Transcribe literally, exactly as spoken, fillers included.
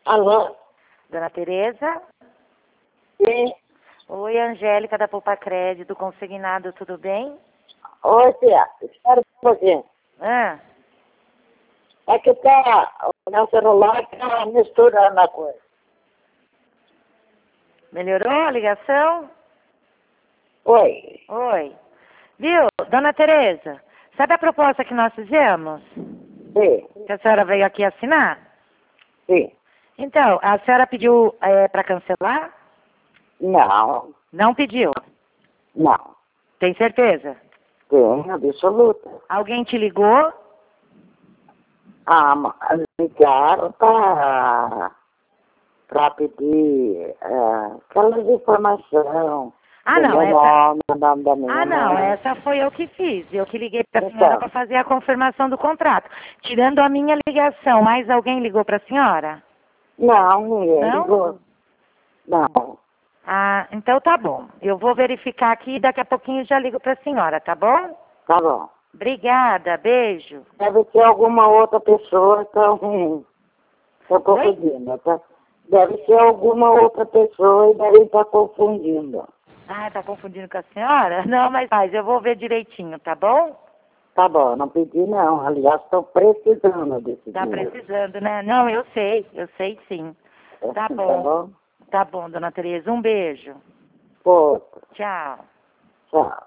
Alô? Dona Tereza? Sim. Oi, Angélica da Poupa Crédito, consignado, tudo bem? Oi, tia. Espera um pouquinho. Ah, É que tá, o meu celular tá misturando a coisa. melhorou a ligação? Oi. Oi. Viu, Dona Tereza, sabe a proposta que nós fizemos? Sim. Que a senhora veio aqui assinar? Sim. Então, a senhora pediu é, para cancelar? Não. Não pediu. Não. Tem certeza? Sim, absoluta. Alguém te ligou? Ah, mas ligaram para para pedir é, aquelas informações. Ah, Do não, meu essa... nome, o nome da minha Ah, não, mãe. essa foi eu que fiz. Eu que liguei para a senhora Então, para fazer a confirmação do contrato. Tirando a minha ligação, mais alguém ligou para a senhora? não, ninguém Não? ligou. Não. Ah, então tá bom. Eu vou verificar aqui e daqui a pouquinho já ligo para a senhora, tá bom? Tá bom. Obrigada, beijo. Deve ter alguma outra pessoa, então... Estou confundindo, tá? Deve ser alguma outra pessoa e deve estar confundindo. Ah, tá confundindo com a senhora? Não, mas mas eu vou ver direitinho, tá bom? Tá bom, não pedi não. Aliás, estou precisando desse Tá dinheiro. precisando, né? Não, eu sei, eu sei sim. Tá Tá bom. bom? Tá bom, dona Tereza. Um beijo. Pô, Tchau. tchau.